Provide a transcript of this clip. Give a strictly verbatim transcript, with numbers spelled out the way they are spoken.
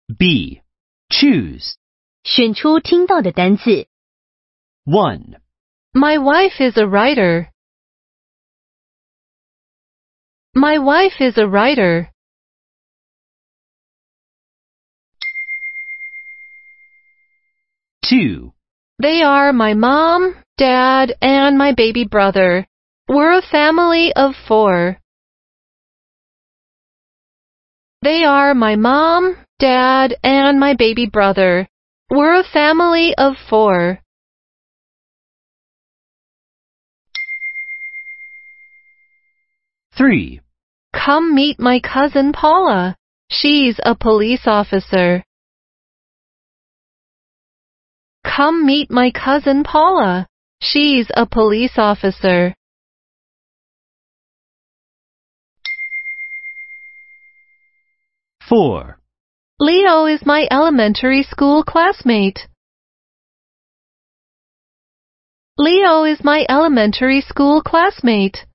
B. Choose. 选出听到的单字。 one. My wife is a writer. My wife is a writer. two. They are my mom, dad, and my baby brother. We're a family of four. They are my mom, dad, and my baby brother. We're a family of four. three. Come meet my cousin Paula. She's a police officer. Come meet my cousin Paula. She's a police officer. four. Leo is my elementary school classmate. Leo is my elementary school classmate.